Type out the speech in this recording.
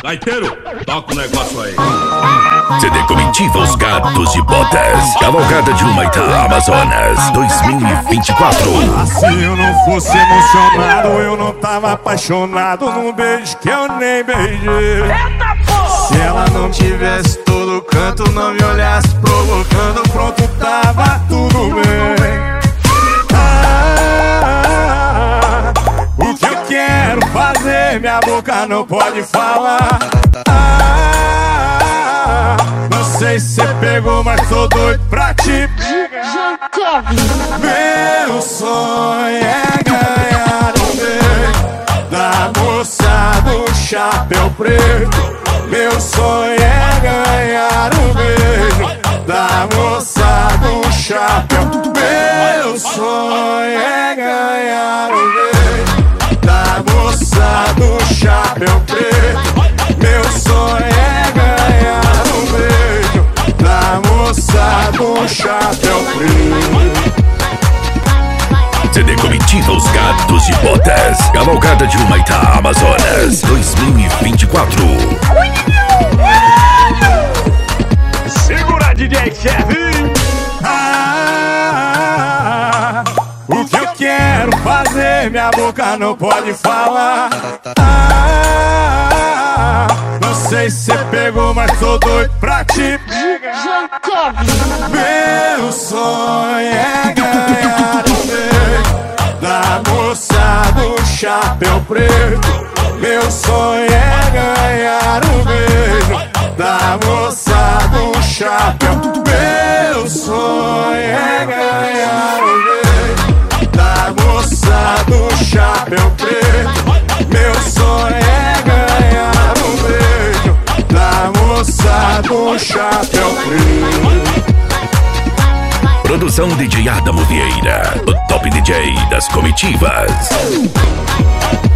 Gaiteiro, toca o negócio aí. CD Comitiva Os Gatos de Botas. Cavalgada de Humaitá, Amazonas, 2024. Se eu não fosse emocionado, eu não tava apaixonado num beijo que eu nem beijei. Se ela não tivesse todo canto, não me olhasse provocando, pronto, tava tudo bem. O que eu quero fazer, minha boca não pode falar. Não sei se cê pegou, mas tô doido pra te pegar. Meu sonho é ganhar um beijo da moça do chapéu preto. Meu sonho é ganhar um beijo da moça do chapéu. Meu sonho é ganhar um beijo da moça do chapéu preto. Meu sonho é ganhar um beijo da moça do chapéu preto. CD Comitiva Os Gatos de Botas. Cavalgada de Humaitá, Amazonas, 2024. Segura, DJ Kevin. O que eu quero fazer, minha boca não pode falar. Não sei se cê pegou, mas tô doido pra te pegar. Meu sonho é ganhar um beijo da moça do chapéu preto. Meu sonho é ganhar um beijo da moça do chapéu. Meu sonho é ganhar um beijo da moça do chapéu preto. Meu sonho é ganhar um beijo da moça do chapéu preto. Produção DJ Adamo Vieira, o top DJ das comitivas.